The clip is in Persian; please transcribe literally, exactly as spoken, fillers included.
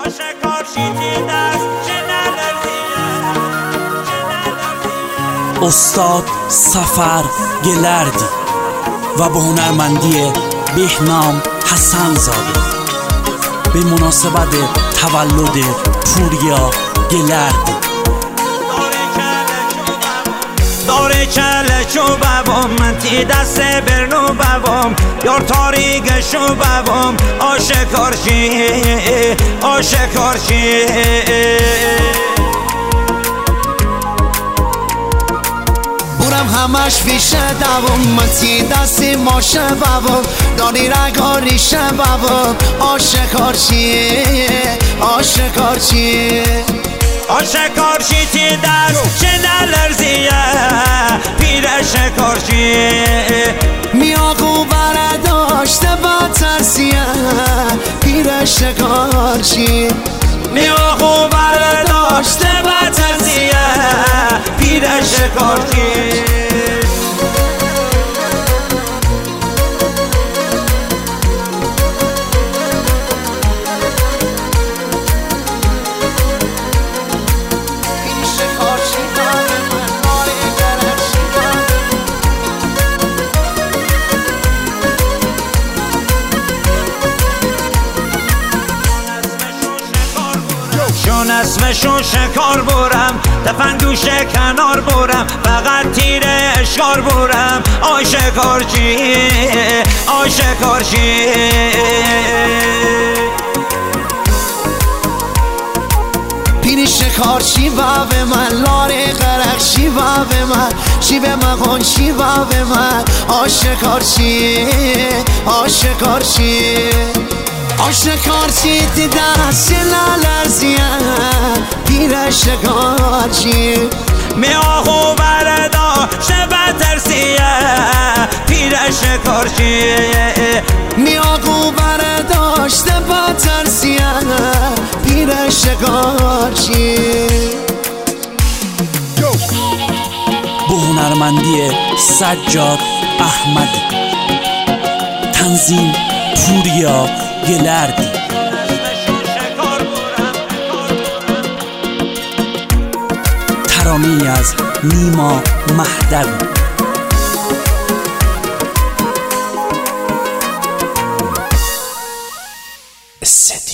استاد سفر گلردی و با هنرمندی بهنام حسن زاده به مناسبت تولد پوریا گلردی. داره کله چو بابام من تی دست برنو بابام یار تاریگ شو بابام آشکارچی آشکارچی برم همش فیشه دوام من تی دستی ماشه بابام داری رگاری شه بابام آشکارچی آشکارچی آشکارچی تی دست چه نلرزیه پیر شکارچی میاقو برداشته با ترسیه پیر شکارچی میاقو برداشته با ترسیه پیر شکارچی شون اسمشو شکار برم تفنگوشه کنار برم فقط تیر اشکار برم آی شکارچی آی شکارچی پیری شکارچی بابه من لاره قرقشی بابه من شیب مقون شی بابه من آی شکارچی آی شکارچی آشکارچی تی دست نلرزیه پیر شکارچی می آخو برداشته بترسیه پیر شکارچی می آخو برداشته بترسیه پیر شکارچی با هنرمندی سجاد احمدی، تنظیم پوریا گلردی، ترانه‌ای از نیما مهدوی.